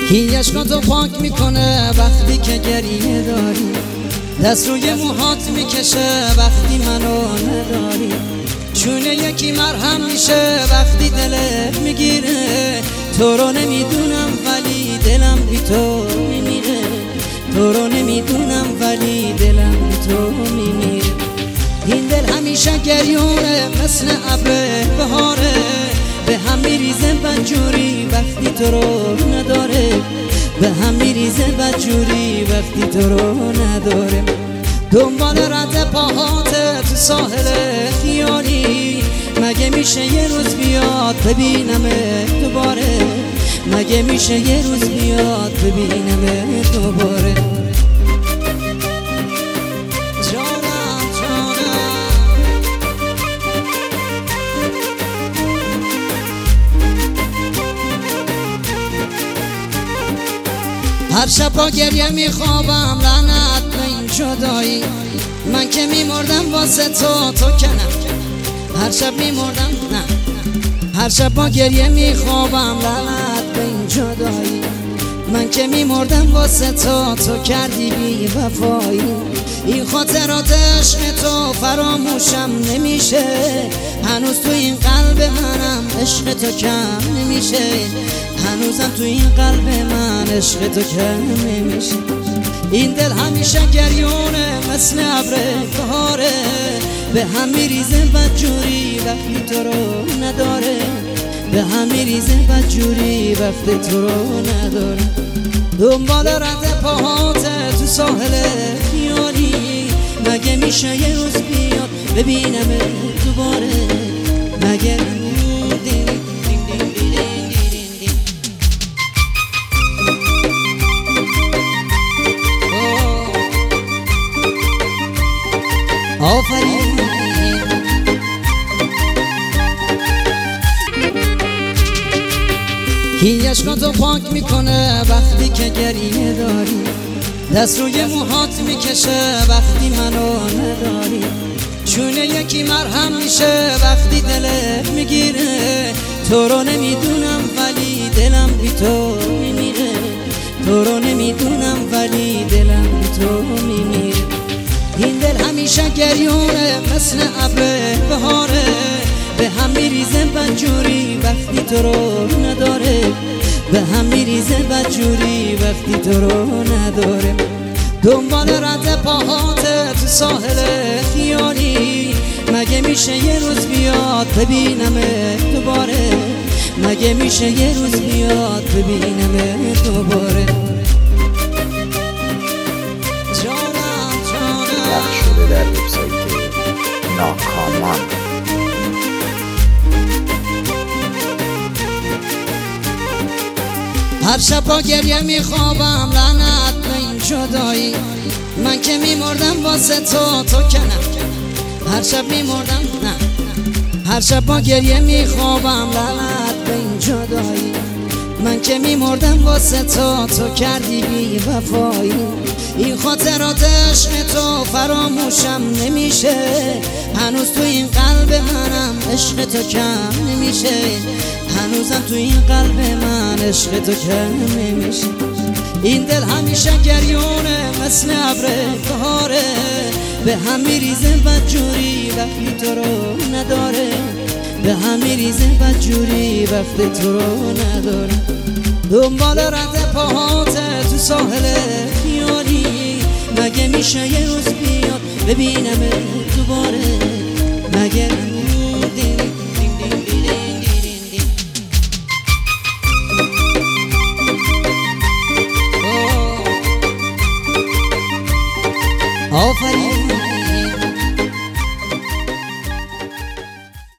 کی عشقاتو پاک میکنه وقتی که گریه داری، دست روی موهات میکشه وقتی منو نداری، چونه یکی مرهم میشه وقتی دلت میگیره. تو رو نمیدونم ولی دلم بی تو میمیره، تو رو نمیدونم ولی دلم بی تو میمیره. این دل همیشه گریونه مثل ابر بهاره، به هم میریزه بدجوری وقتی تو رو نداره، به هم میریزه بدجوری وقتی تو رو نداره. دنبال رد پاهاته تو ساحل خیالی، مگه میشه یه روز بیاد ببینمه دوباره، مگه میشه یه روز بیاد ببینمه دوباره. هر شب با گریه میخوابم لعنت به این جدایی، من که میمردم واسه تو که نه. هر شب میمردم نه، هر شب با گریه میخوابم لعنت به این جدایی، من که میمردم واسه تو کردی بی وفایی. این خاطرات عشق تو فراموشم نمیشه، هنوز تو این قلب منم عشق تو کم نمیشه، هنوزم تو این قلب من عشق تو کم نمیشه. این دل همیشه گریونه مثل ابر بهاره، به هم میریزه بدجوری وقتی تو رو نداره، به هم میریزه بدجوری وقتی تو رو نداره. دنبال رد پاهاته تو ساحل خیالی، مگه میشه یه روز بیاد ببینم دوباره، مگه آفرین. کی عشقاتو پاک میکنه وقتی که گریه داری، دست روی موهات میکشه وقتی منو نداری، چونه یکی مرهم میشه وقتی دلت میگیره. تو رو نمیدونم ولی دلم بی تو میمیره، تو رو نمیدونم ولی دلم بی تو میمیره. این دل همیشه گریونه مثل ابر بهاره، به هم میریزه بدجوری وقتی تو رو نداره، به هم میریزه بدجوری وقتی تو رو نداره. دنبال رد پاهاته تو ساحل خیالی، مگه میشه یه روز بیاد ببینمه دوباره، مگه میشه یه روز بیاد ببینمه دوباره. شده در وبسایت ناکامان. هر شب با گریه میخوابم لعنت به این جدایی، من که میمردم واسه تو که نه. هر شب میمردم نه، هر شب با گریه میخوابم لعنت به این جدایی، من که میمردم واسه تو کردی بی وفایی. این خاطرات عشق تو فراموشم نمیشه، هنوز تو این قلب منم عشق تو کم نمیشه، هنوزم تو این قلب من عشق تو کم نمیشه. این دل همیشه گریونه مثل ابر بهاره، به هم میریزه بدجوری وقتی تو رو نداره، به هم میریزه بدجوری وقتی تو رو نداره. دنبال رد پاهاته تو ساحل خیالی، مگه میشه یه روز بیاد ببینم دوباره، مگه آفرین.